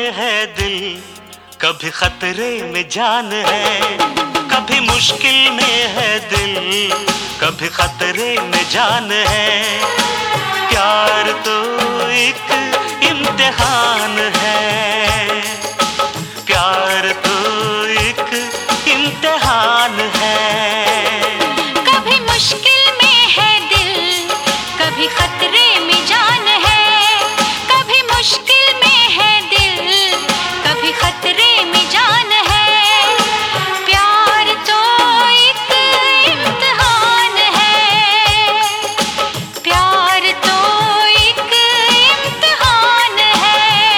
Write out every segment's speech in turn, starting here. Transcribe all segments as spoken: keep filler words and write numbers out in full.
में है दिल, कभी खतरे में जान है। कभी मुश्किल में है दिल, कभी खतरे में जान है। प्यार तो एक इम्तिहान है, प्यार तो एक इम्तिहान है। कभी मुश्किल में है दिल, कभी खतरे में जान है। कभी मुश्किल में है दिल, कभी खतरे में जान है। प्यार तो एक इम्तिहान है, प्यार तो एक इम्तिहान है।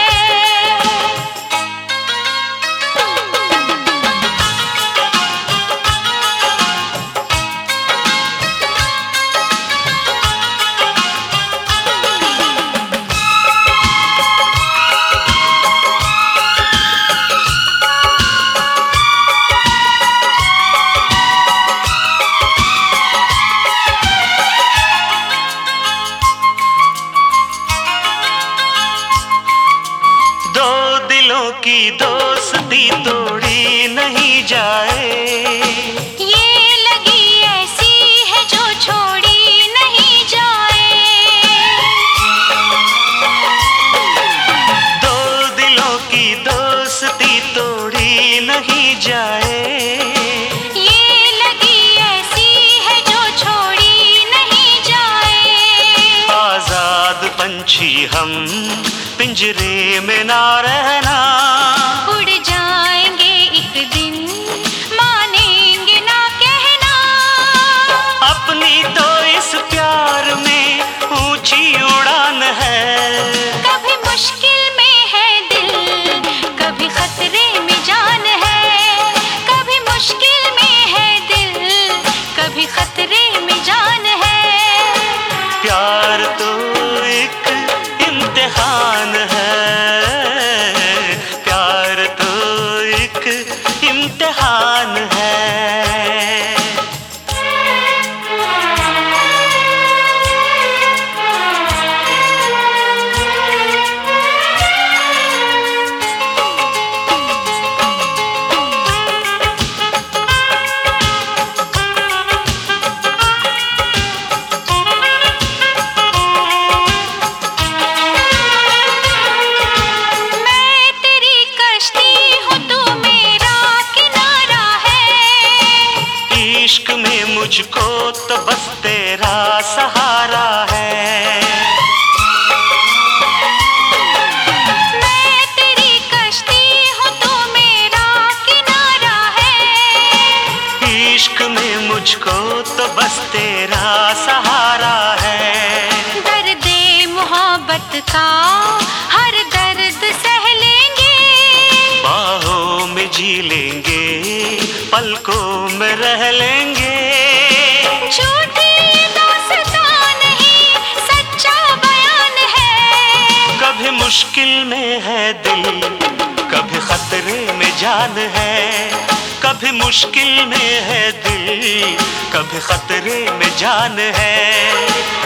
की दोस्ती तोड़ी नहीं जाए, ये लगी ऐसी है जो छोड़ी नहीं जाए। दो दिलों की दोस्ती तोड़ी नहीं जाए, ये लगी ऐसी है जो छोड़ी नहीं जाए। आजाद पंछी हम पिंजरे में ना रहना, उड़ जाएंगे एक दिन मानेंगे ना कहना। अपनी तो इस प्यार में ऊंची उड़ान है। कभी मुश्किल में है दिल, कभी खतरे में जान है। कभी मुश्किल में है दिल, कभी खतरे में जान है। प्यार तो एक इम्तिहान है, प्यार तो एक इम्तिहान है। इश्क में मुझको तो बस तेरा सहारा है। मैं तेरी कश्ती हूँ, तू मेरा किनारा है। इश्क में मुझको तो बस तेरा सहारा है। दर्द-ए मोहब्बत का हर दर्द सह लेंगे, बाहों में जी लेंगे, पलकों में रह लेंगे। झूठी दास्तां नहीं, सच्चा बयान है। कभी मुश्किल में है दिल, कभी खतरे में जान है। कभी मुश्किल में है दिल, कभी खतरे में जान है।